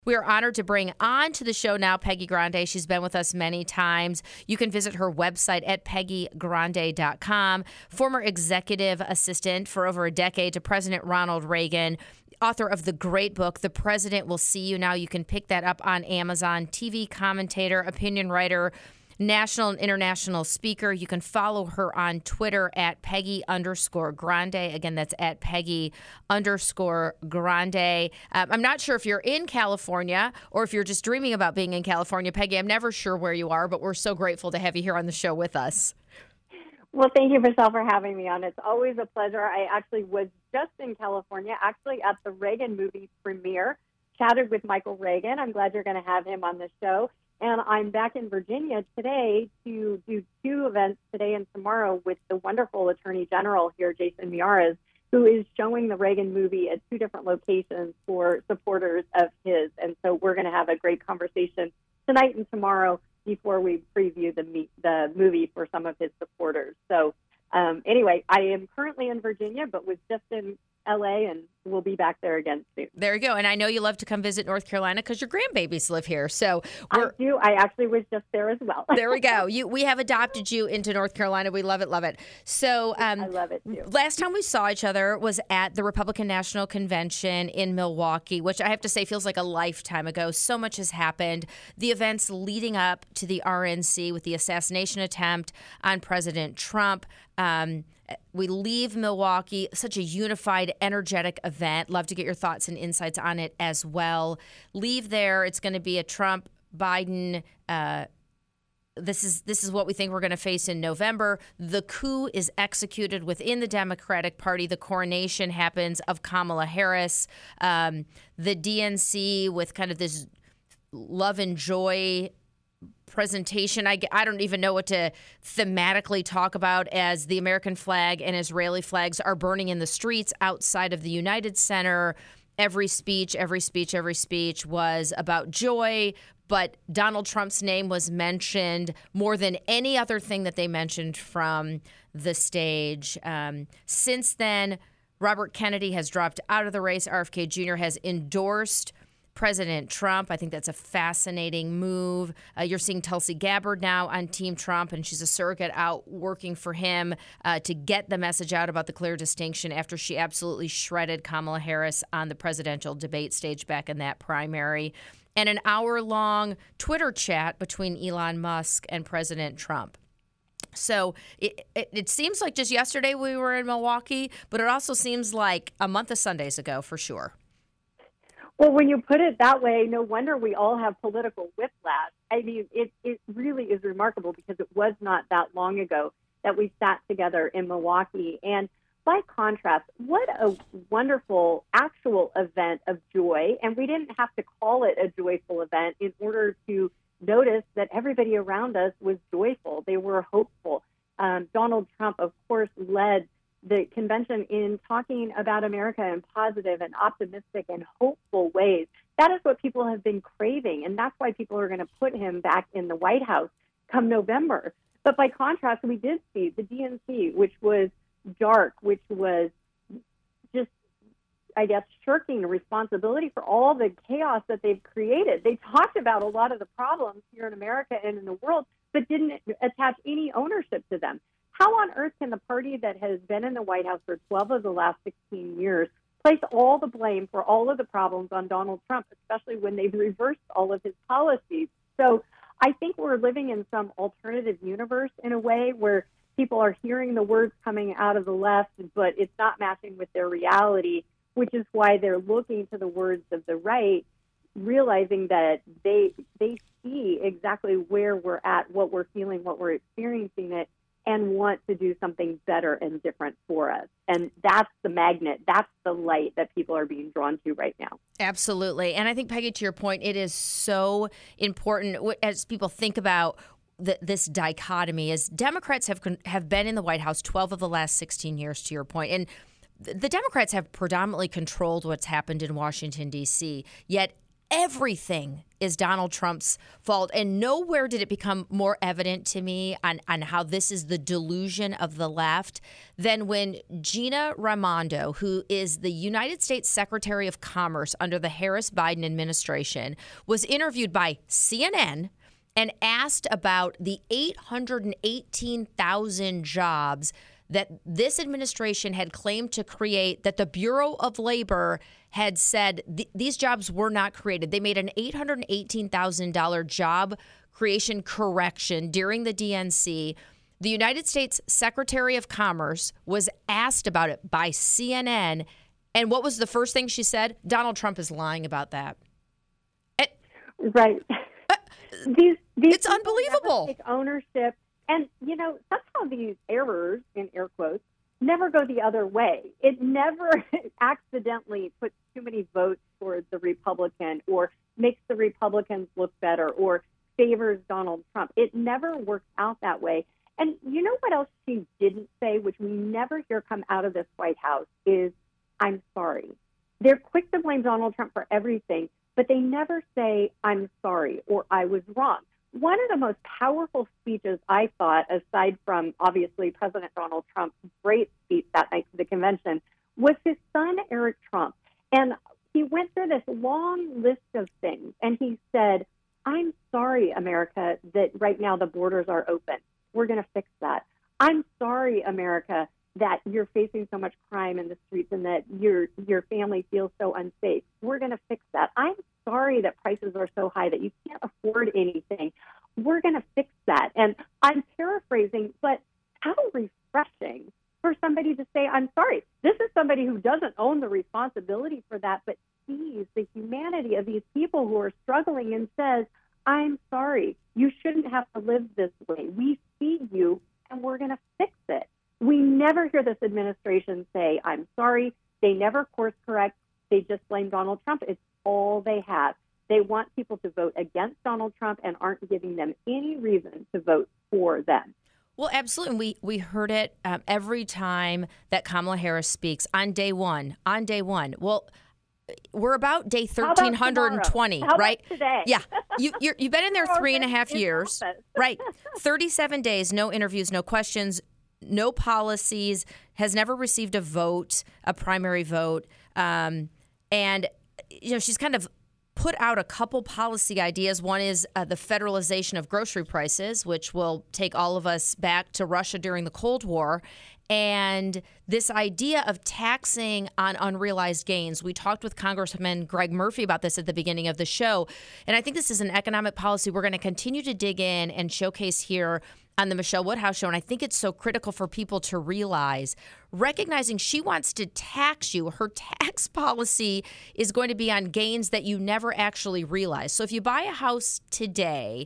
We are honored to bring on to the show now Peggy Grande. She's been with us many times. You can visit her website at peggygrande.com. Former executive assistant for over a decade to President Ronald Reagan, author of the great book, The President Will See You Now. You can pick that up on Amazon. TV commentator, opinion writer, national and international speaker. You can follow her on Twitter at Peggy_Grande. Again, that's at Peggy_Grande. I'm not sure if you're in California or if you're just dreaming about being in California. Peggy, I'm never sure where you are, but we're so grateful to have you here on the show with us. Well, thank you, Michelle, for having me on. It's always a pleasure. I actually was just in California, actually at the Reagan movie premiere, chatted with Michael Reagan. I'm glad you're going to have him on the show. And I'm back in Virginia today to do two events today and tomorrow with the wonderful Attorney General here, Jason Miyares, who is showing the Reagan movie at two different locations for supporters of his. And so we're going to have a great conversation tonight and tomorrow before we preview the movie for some of his supporters. So anyway, I am currently in Virginia, but was just in L.A., and we'll be back there again soon. There you go. And I know you love to come visit North Carolina because your grandbabies live here. So I do. I actually was just there as well. There we go. We have adopted you into North Carolina. We love it, love it. So I love it, too. Last time we saw each other was at the Republican National Convention in Milwaukee, which I have to say feels like a lifetime ago. So much has happened. The events leading up to the RNC with the assassination attempt on President Trump. We leave Milwaukee, such a unified, energetic event. Love to get your thoughts and insights on it as well. Leave there. It's going to be a Trump, Biden. This is what we think we're going to face in November. The coup is executed within the Democratic Party. The coronation happens of Kamala Harris. The DNC with kind of this love and joy presentation. I don't even know what to thematically talk about as the American flag and Israeli flags are burning in the streets outside of the United Center. Every speech was about joy, but Donald Trump's name was mentioned more than any other thing that they mentioned from the stage. Since then, Robert Kennedy has dropped out of the race. RFK Jr. has endorsed President Trump. I think that's a fascinating move. You're seeing Tulsi Gabbard now on Team Trump, and she's a surrogate out working for him to get the message out about the clear distinction after she absolutely shredded Kamala Harris on the presidential debate stage back in that primary. And an hour-long Twitter chat between Elon Musk and President Trump. So it seems like just yesterday we were in Milwaukee, but it also seems like a month of Sundays ago for sure. Well, when you put it that way, no wonder we all have political whiplash. I mean, it really is remarkable because it was not that long ago that we sat together in Milwaukee. And by contrast, what a wonderful actual event of joy. And we didn't have to call it a joyful event in order to notice that everybody around us was joyful. They were hopeful. Donald Trump, of course, led the convention in talking about America in positive and optimistic and hopeful ways. That is what people have been craving, and that's why people are going to put him back in the White House come November. But by contrast, we did see the DNC, which was dark, which was just, I guess, shirking responsibility for all the chaos that they've created. They talked about a lot of the problems here in America and in the world, but didn't attach any ownership to them. How on earth can the party that has been in the White House for 12 of the last 16 years place all the blame for all of the problems on Donald Trump, especially when they've reversed all of his policies? So I think we're living in some alternative universe in a way where people are hearing the words coming out of the left, but it's not matching with their reality, which is why they're looking to the words of the right, realizing that they see exactly where we're at, what we're feeling, what we're experiencing it, and want to do something better and different for us. And that's the magnet. That's the light that people are being drawn to right now. Absolutely. And I think, Peggy, to your point, it is so important as people think about this dichotomy, as Democrats have been in the White House 12 of the last 16 years, to your point. And the Democrats have predominantly controlled what's happened in Washington, D.C., yet everything is Donald Trump's fault. And nowhere did it become more evident to me on how this is the delusion of the left than when Gina Raimondo, who is the United States Secretary of Commerce under the Harris-Biden administration, was interviewed by CNN and asked about the 818,000 jobs that this administration had claimed to create, that the Bureau of Labor had said these jobs were not created. They made an $818,000 job creation correction during the DNC. The United States Secretary of Commerce was asked about it by CNN. And what was the first thing she said? Donald Trump is lying about that. Right. These it's unbelievable. Never take ownership. And, somehow these errors, in air quotes, never go the other way. It never accidentally puts too many votes for the Republican or makes the Republicans look better or favors Donald Trump. It never works out that way. And you know what else she didn't say, which we never hear come out of this White House, is, I'm sorry. They're quick to blame Donald Trump for everything, but they never say, I'm sorry or I was wrong. One of the most powerful speeches, I thought, aside from obviously President Donald Trump's great speech that night to the convention, was his son, Eric Trump. And he went through this long list of things, and he said, I'm sorry, America, that right now the borders are open. We're going to fix that. I'm sorry, America, that you're facing so much crime in the streets and that your family feels so unsafe. We're going to fix that. I'm sorry that prices are so high that you can't afford anything. We're going to fix that. And I'm paraphrasing, but how refreshing for somebody to say, I'm sorry. This is somebody who doesn't own the responsibility for that, but sees the humanity of these people who are struggling and says, I'm sorry. You shouldn't have to live this way. We see you, and we're going to fix it. We never hear this administration say, I'm sorry. They never course correct. They just blame Donald Trump. It's all they have. They want people to vote against Donald Trump and aren't giving them any reason to vote for them. Well, absolutely. We heard it every time that Kamala Harris speaks on day one. Well, we're about day 1,320, right? Today? Yeah. You've been in there 3.5 years. Right. 37 days, no interviews, no questions, no policies, has never received a vote, a primary vote. And, she's kind of put out a couple policy ideas. One is the federalization of grocery prices, which will take all of us back to Russia during the Cold War. And this idea of taxing on unrealized gains. We talked with Congressman Greg Murphy about this at the beginning of the show. And I think this is an economic policy we're going to continue to dig in and showcase here on the Michelle Woodhouse Show. And I think it's so critical for people to realize, recognizing she wants to tax you. Her tax policy is going to be on gains that you never actually realize. So if you buy a house today,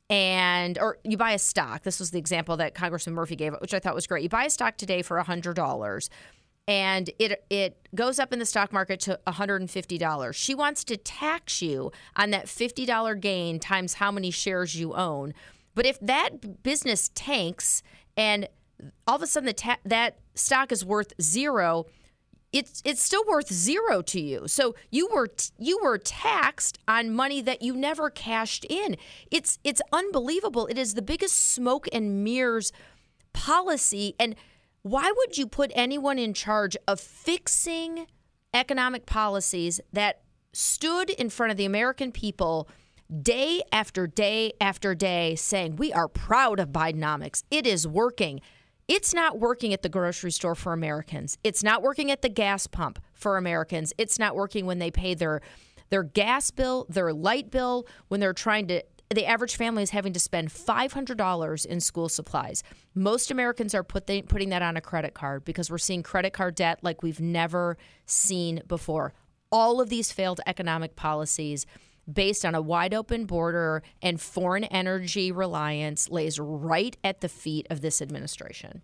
or you buy a stock, this was the example that Congressman Murphy gave, which I thought was great. You buy a stock today for $100, and it goes up in the stock market to $150. She wants to tax you on that $50 gain times how many shares you own. But if that business tanks and all of a sudden that stock is worth zero, it's still worth zero to you. So you were taxed on money that you never cashed in. It's unbelievable. It is the biggest smoke and mirrors policy. And why would you put anyone in charge of fixing economic policies that stood in front of the American people day after day after day saying, we are proud of Bidenomics. It is working. It's not working at the grocery store for Americans. It's not working at the gas pump for Americans. It's not working when they pay their gas bill, their light bill, when they're the average family is having to spend $500 in school supplies. Most Americans are putting that on a credit card because we're seeing credit card debt like we've never seen before. All of these failed economic policies based on a wide open border and foreign energy reliance lays right at the feet of this administration.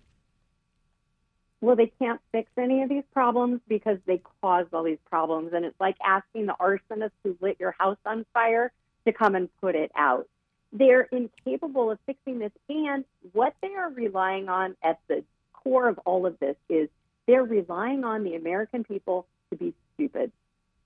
Well, they can't fix any of these problems because they caused all these problems. And it's like asking the arsonist who lit your house on fire to come and put it out. They're incapable of fixing this. And what they are relying on at the core of all of this is they're relying on the American people to be stupid.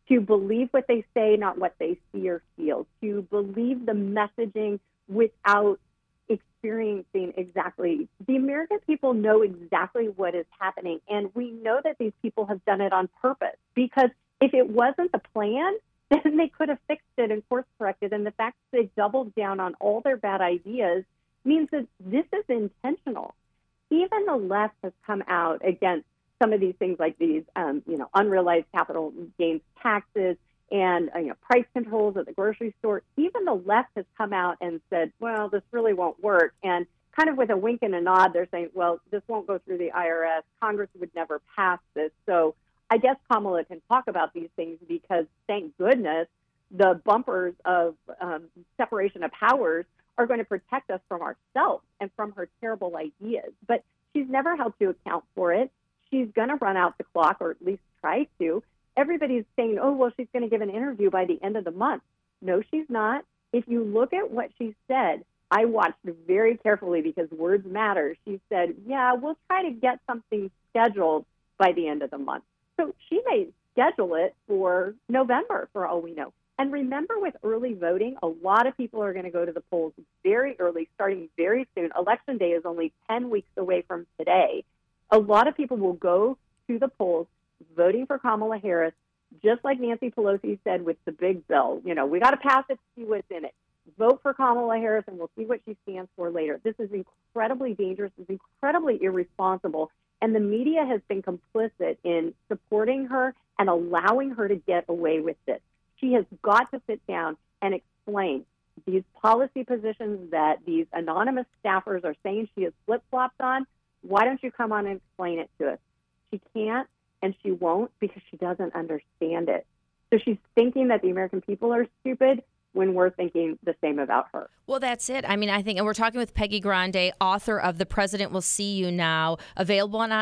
to believe what they say, not what they see or feel, to believe the messaging without experiencing exactly. The American people know exactly what is happening, and we know that these people have done it on purpose, because if it wasn't the plan, then they could have fixed it and course corrected. And the fact that they doubled down on all their bad ideas means that this is intentional. Even the left has come out against some of these things, like these, unrealized capital gains taxes and price controls at the grocery store. Even the left has come out and said, well, this really won't work. And kind of with a wink and a nod, they're saying, well, this won't go through the IRS. Congress would never pass this. So I guess Kamala can talk about these things, because thank goodness the bumpers of separation of powers are going to protect us from ourselves and from her terrible ideas. But she's never held to account for it. She's going to run out the clock, or at least try to. Everybody's saying, oh, well, she's going to give an interview by the end of the month. No, she's not. If you look at what she said, I watched very carefully because words matter. She said, yeah, we'll try to get something scheduled by the end of the month. So she may schedule it for November, for all we know. And remember, with early voting, a lot of people are going to go to the polls very early, starting very soon. Election day is only 10 weeks away from today. A lot of people will go to the polls voting for Kamala Harris, just like Nancy Pelosi said with the big bill. We got to pass it to see what's in it. Vote for Kamala Harris, and we'll see what she stands for later. This is incredibly dangerous. It's incredibly irresponsible. And the media has been complicit in supporting her and allowing her to get away with this. She has got to sit down and explain these policy positions that these anonymous staffers are saying she has flip-flopped on. Why don't you come on and explain it to us? She can't, and she won't, because she doesn't understand it. So she's thinking that the American people are stupid when we're thinking the same about her. Well, that's it. I mean, I think, and we're talking with Peggy Grande, author of The President Will See You Now, available on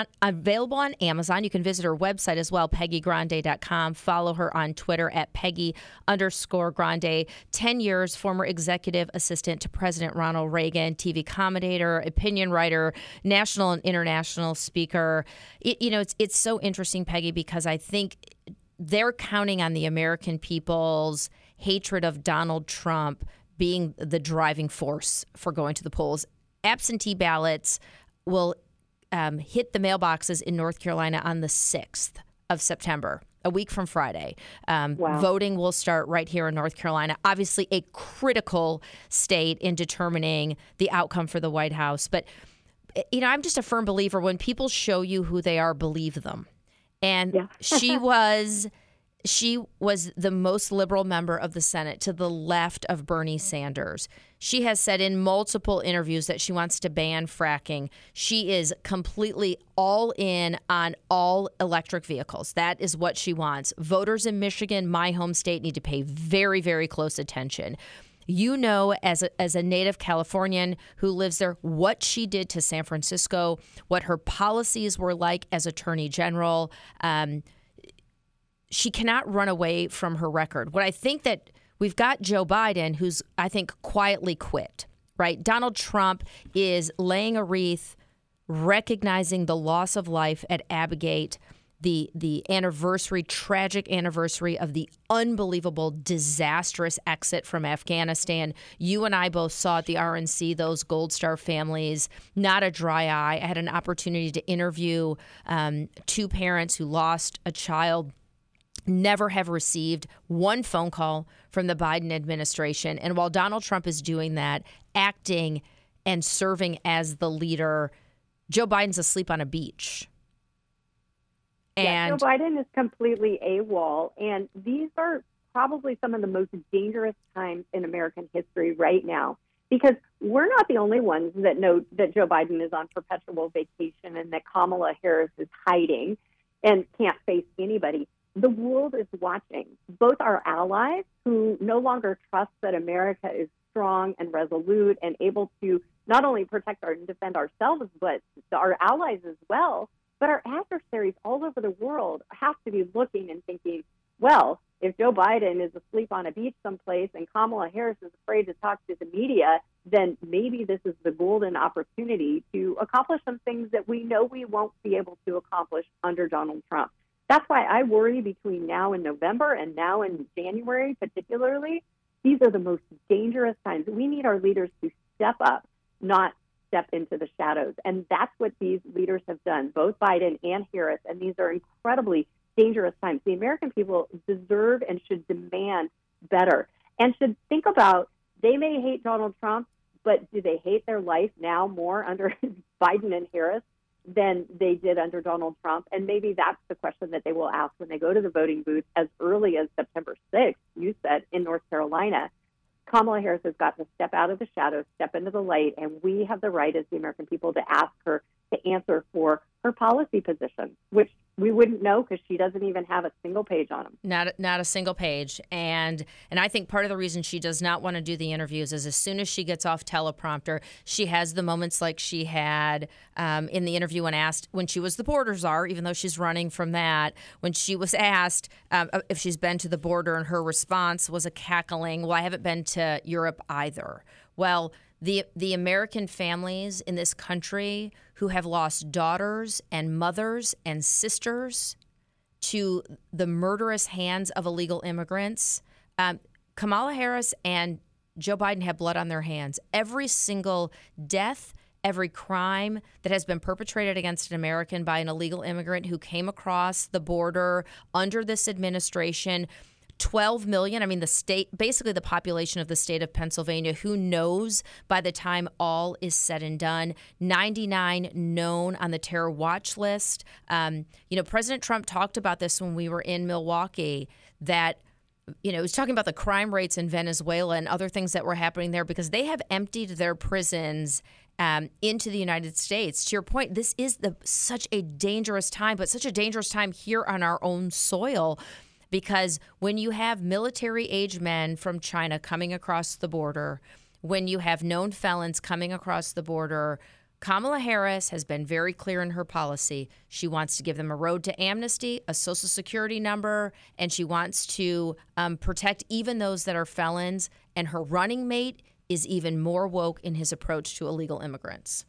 Amazon. You can visit her website as well, peggygrande.com. Follow her on Twitter at Peggy_Grande. 10 years, former executive assistant to President Ronald Reagan, TV commentator, opinion writer, national and international speaker. It's so interesting, Peggy, because I think they're counting on the American people's hatred of Donald Trump being the driving force for going to the polls. Absentee ballots will hit the mailboxes in North Carolina on the 6th of September, a week from Friday. Wow. Voting will start right here in North Carolina. Obviously, a critical state in determining the outcome for the White House. But, I'm just a firm believer, when people show you who they are, believe them. And yeah. She was the most liberal member of the Senate, to the left of Bernie Sanders. She has said in multiple interviews that she wants to ban fracking. She is completely all in on all electric vehicles. That is what she wants. Voters in Michigan, my home state, need to pay very, very close attention. As a native Californian who lives there, what she did to San Francisco, what her policies were like as Attorney General. She cannot run away from her record. What I think that we've got Joe Biden, who's, I think, quietly quit, right? Donald Trump is laying a wreath, recognizing the loss of life at Abbegate, the tragic anniversary of the unbelievable, disastrous exit from Afghanistan. You and I both saw at the RNC those Gold Star families, not a dry eye. I had an opportunity to interview two parents who lost a child, never have received one phone call from the Biden administration. And while Donald Trump is doing that, acting and serving as the leader, Joe Biden's asleep on a beach. Joe Biden is completely AWOL. And these are probably some of the most dangerous times in American history right now, because we're not the only ones that know that Joe Biden is on perpetual vacation and that Kamala Harris is hiding and can't face anybody. The world is watching. Both our allies, who no longer trust that America is strong and resolute and able to not only protect and defend ourselves, but our allies as well. But our adversaries all over the world have to be looking and thinking, well, if Joe Biden is asleep on a beach someplace and Kamala Harris is afraid to talk to the media, then maybe this is the golden opportunity to accomplish some things that we know we won't be able to accomplish under Donald Trump. That's why I worry between now and November and now and January, particularly. These are the most dangerous times. We need our leaders to step up, not step into the shadows. And that's what these leaders have done, both Biden and Harris. And these are incredibly dangerous times. The American people deserve and should demand better and should think about, they may hate Donald Trump, but do they hate their life now more under Biden and Harris than they did under Donald Trump? And maybe that's the question that they will ask when they go to the voting booth as early as September 6th, you said, in North Carolina. Kamala Harris has got to step out of the shadows, step into the light, and we have the right as the American people to ask her to answer for her policy position, which we wouldn't know because she doesn't even have a single page on them. Not a single page. And I think part of the reason she does not want to do the interviews is as soon as she gets off teleprompter, she has the moments like she had in the interview when she was the border czar, even though she's running from that, when she was asked if she's been to the border, and her response was a cackling, well, I haven't been to Europe either. Well, the American families in this country who have lost daughters and mothers and sisters to the murderous hands of illegal immigrants, Kamala Harris and Joe Biden have blood on their hands. Every single death, every crime that has been perpetrated against an American by an illegal immigrant who came across the border under this administration, 12 million. I mean, the state, basically the population of the state of Pennsylvania, who knows by the time all is said and done, 99 known on the terror watch list. President Trump talked about this when we were in Milwaukee, that, he was talking about the crime rates in Venezuela and other things that were happening there because they have emptied their prisons into the United States. To your point, this is such a dangerous time, but such a dangerous time here on our own soil. Because when you have military-age men from China coming across the border, when you have known felons coming across the border, Kamala Harris has been very clear in her policy. She wants to give them a road to amnesty, a Social Security number, and she wants to protect even those that are felons. And her running mate is even more woke in his approach to illegal immigrants.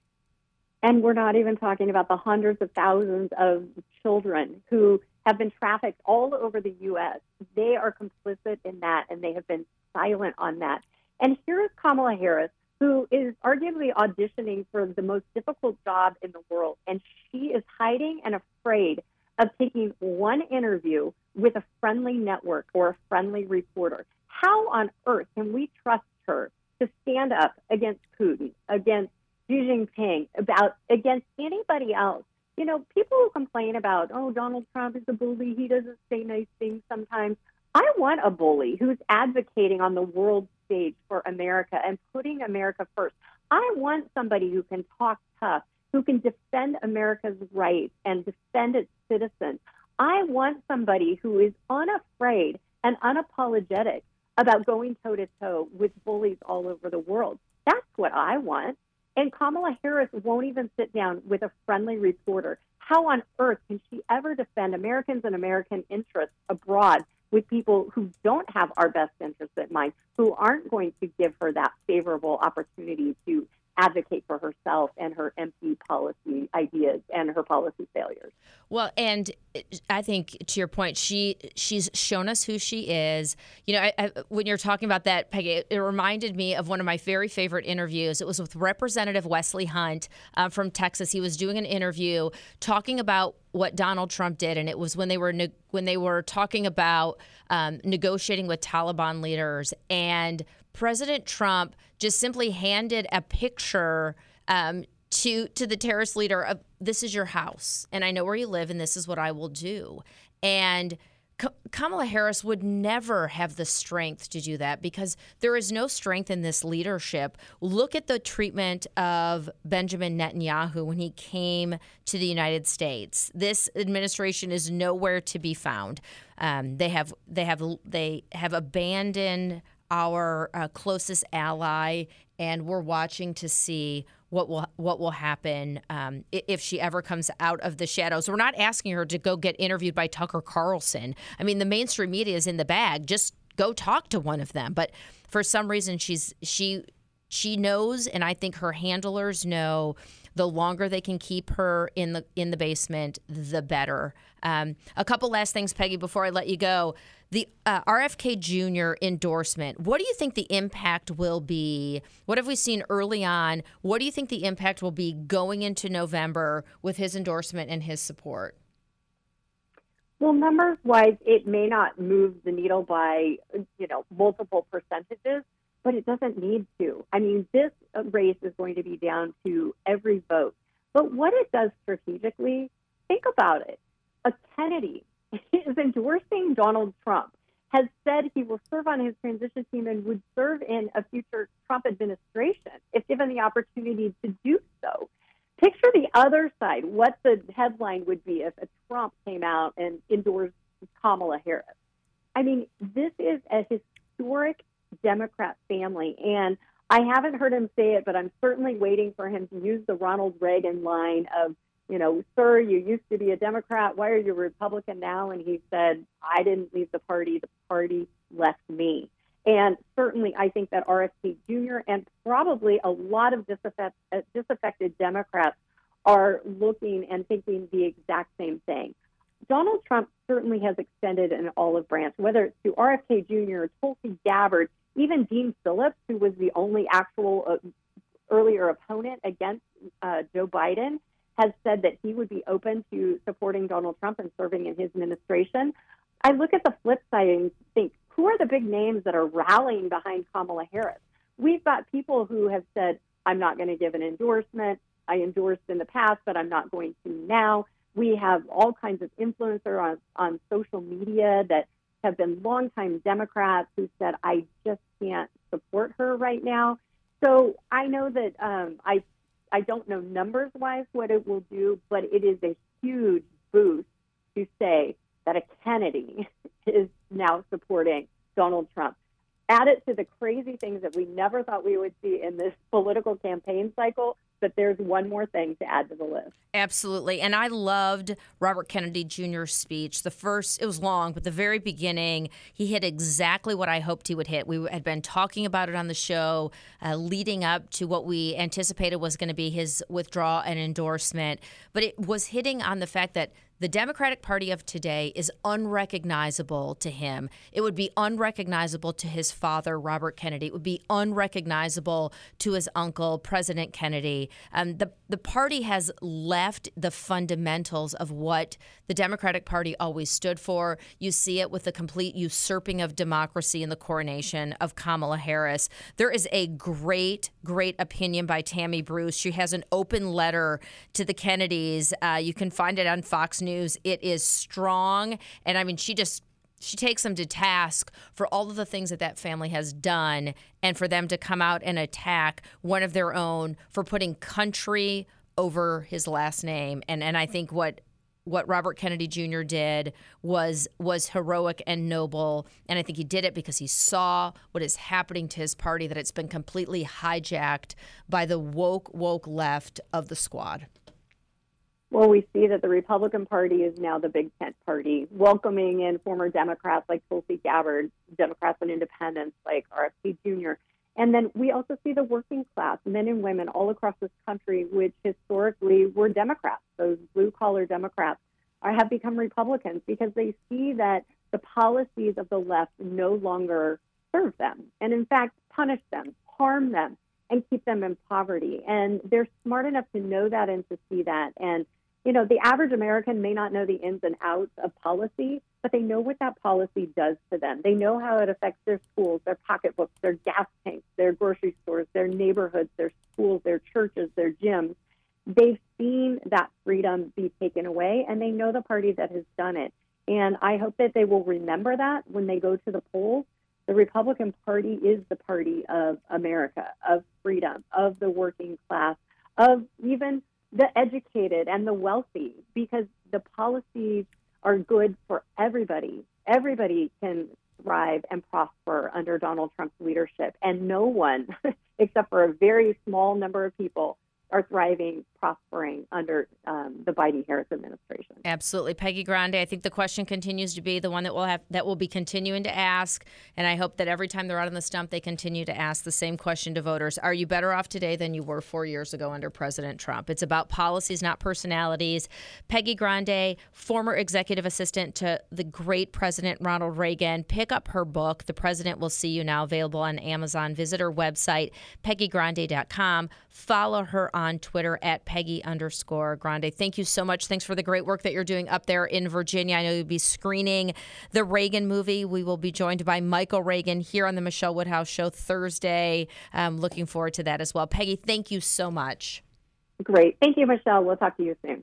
And we're not even talking about the hundreds of thousands of children who have been trafficked all over the U.S. They are complicit in that, and they have been silent on that. And here is Kamala Harris, who is arguably auditioning for the most difficult job in the world, and she is hiding and afraid of taking one interview with a friendly network or a friendly reporter. How on earth can we trust her to stand up against Putin, against Xi Jinping, against anybody else? People who complain about, Donald Trump is a bully, he doesn't say nice things sometimes. I want a bully who's advocating on the world stage for America and putting America first. I want somebody who can talk tough, who can defend America's rights and defend its citizens. I want somebody who is unafraid and unapologetic about going toe-to-toe with bullies all over the world. That's what I want. And Kamala Harris won't even sit down with a friendly reporter. How on earth can she ever defend Americans and American interests abroad with people who don't have our best interests at mind, who aren't going to give her that favorable opportunity to advocate for herself and her empty policy ideas and her policy failures? Well, and I think to your point, she's shown us who she is. When you're talking about that, Peggy, it reminded me of one of my very favorite interviews. It was with Representative Wesley Hunt from Texas. He was doing an interview talking about what Donald Trump did, and it was when they were talking about negotiating with Taliban leaders, and President Trump just simply handed a picture to the terrorist leader of, this is your house, and I know where you live, and this is what I will do. And Kamala Harris would never have the strength to do that because there is no strength in this leadership. Look at the treatment of Benjamin Netanyahu when he came to the United States. This administration is nowhere to be found. They have abandoned our closest ally, and we're watching to see what will happen if she ever comes out of the shadows. We're not asking her to go get interviewed by Tucker Carlson. I mean, the mainstream media is in the bag. Just go talk to one of them. But for some reason, she knows, and I think her handlers know, The longer they can keep her in the basement, the better. A couple last things, Peggy, before I let you go. The RFK Jr. endorsement, what do you think the impact will be? What have we seen early on? What do you think the impact will be going into November with his endorsement and his support? Well, numbers-wise, it may not move the needle by, multiple percentages, but it doesn't need to. I mean, this race is going to be down to every vote. But what it does strategically, think about it. A Kennedy is endorsing Donald Trump, has said he will serve on his transition team and would serve in a future Trump administration if given the opportunity to do so. Picture the other side, what the headline would be if a Trump came out and endorsed Kamala Harris. I mean, this is a historic Democrat family, and I haven't heard him say it, but I'm certainly waiting for him to use the Ronald Reagan line of, sir, you used to be a Democrat. Why are you a Republican now? And he said, I didn't leave the party left me. And certainly I think that RFK Jr. and probably a lot of disaffected Democrats are looking and thinking the exact same thing. Donald Trump certainly has extended an olive branch, whether it's to RFK Jr., Tulsi Gabbard, even Dean Phillips, who was the only actual earlier opponent against Joe Biden, has said that he would be open to supporting Donald Trump and serving in his administration. I look at the flip side and think, who are the big names that are rallying behind Kamala Harris? We've got people who have said, I'm not going to give an endorsement. I endorsed in the past, but I'm not going to now. We have all kinds of influencers on social media that have been longtime Democrats who said, I just can't support her right now. So I know that I don't know numbers-wise what it will do, but it is a huge boost to say that a Kennedy is now supporting Donald Trump. Add it to the crazy things that we never thought we would see in this political campaign cycle, but there's one more thing to add to the list. Absolutely. And I loved Robert Kennedy Jr.'s speech. It was long, but the very beginning, he hit exactly what I hoped he would hit. We had been talking about it on the show leading up to what we anticipated was going to be his withdrawal and endorsement. But it was hitting on the fact that the Democratic Party of today is unrecognizable to him. It would be unrecognizable to his father, Robert Kennedy. It would be unrecognizable to his uncle, President Kennedy. The party has left the fundamentals of what the Democratic Party always stood for. You see it with the complete usurping of democracy in the coronation of Kamala Harris. There is a great opinion by Tammy Bruce. She has an open letter to the Kennedys. You can find it on Fox News. It is strong. And I mean, she takes them to task for all of the things that family has done, and for them to come out and attack one of their own for putting country over his last name. And I think what Robert Kennedy Jr. did was heroic and noble. And I think he did it because he saw what is happening to his party, that it's been completely hijacked by the woke left of the squad. Well, we see that the Republican Party is now the big tent party, welcoming in former Democrats like Tulsi Gabbard, Democrats and independents like RFK Jr. And then we also see the working class, men and women all across this country, which historically were Democrats. Those blue-collar Democrats have become Republicans because they see that the policies of the left no longer serve them and, in fact, punish them, harm them, and keep them in poverty. And they're smart enough to know that and to see that. And the average American may not know the ins and outs of policy, but they know what that policy does to them. They know how it affects their schools, their pocketbooks, their gas tanks, their grocery stores, their neighborhoods, their schools, their churches, their gyms. They've seen that freedom be taken away, and they know the party that has done it. And I hope that they will remember that when they go to the polls. The Republican Party is the party of America, of freedom, of the working class, of even the educated and the wealthy, because the policies are good for everybody. Everybody can thrive and prosper under Donald Trump's leadership, and no one, except for a very small number of people, are thriving, prospering under the Biden-Harris administration. Absolutely. Peggy Grande, I think the question continues to be the one that we'll be continuing to ask, and I hope that every time they're out on the stump, they continue to ask the same question to voters. Are you better off today than you were 4 years ago under President Trump? It's about policies, not personalities. Peggy Grande, former executive assistant to the great President Ronald Reagan. Pick up her book, The President Will See You Now, available on Amazon. Visit her website, peggygrande.com. Follow her on Twitter at Peggy_Grande. Thank you so much. Thanks for the great work that you're doing up there in Virginia. I know you'll be screening the Reagan movie. We will be joined by Michael Reagan here on the Michelle Woodhouse Show Thursday. Looking forward to that as well. Peggy, thank you so much. Great. Thank you, Michelle. We'll talk to you soon.